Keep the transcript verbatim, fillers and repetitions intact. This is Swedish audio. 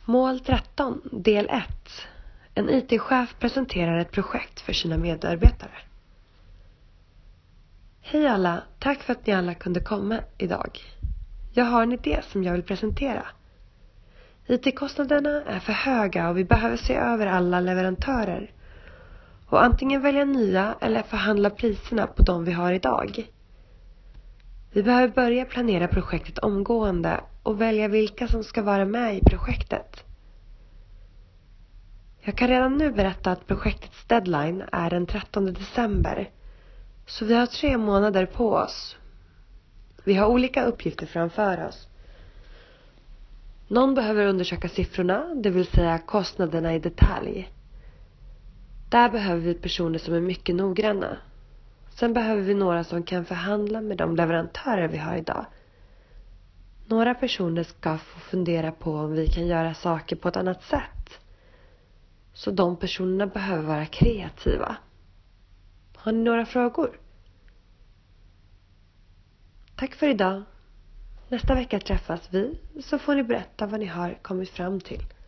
Mål tretton, del ett. En I T-chef presenterar ett projekt för sina medarbetare. Hej alla, tack för att ni alla kunde komma idag. Jag har en idé som jag vill presentera. I T-kostnaderna är för höga och vi behöver se över alla leverantörer. Och antingen välja nya eller förhandla priserna på de vi har idag. Vi behöver börja planera projektet omgående och välja vilka som ska vara med i projektet. Jag kan redan nu berätta att projektets deadline är den trettonde december. Så vi har tre månader på oss. Vi har olika uppgifter framför oss. Någon behöver undersöka siffrorna, det vill säga kostnaderna i detalj. Där behöver vi personer som är mycket noggranna. Sen behöver vi några som kan förhandla med de leverantörer vi har idag. Några personer ska få fundera på om vi kan göra saker på ett annat sätt. Så de personerna behöver vara kreativa. Har ni några frågor? Tack för idag. Nästa vecka träffas vi så får ni berätta vad ni har kommit fram till.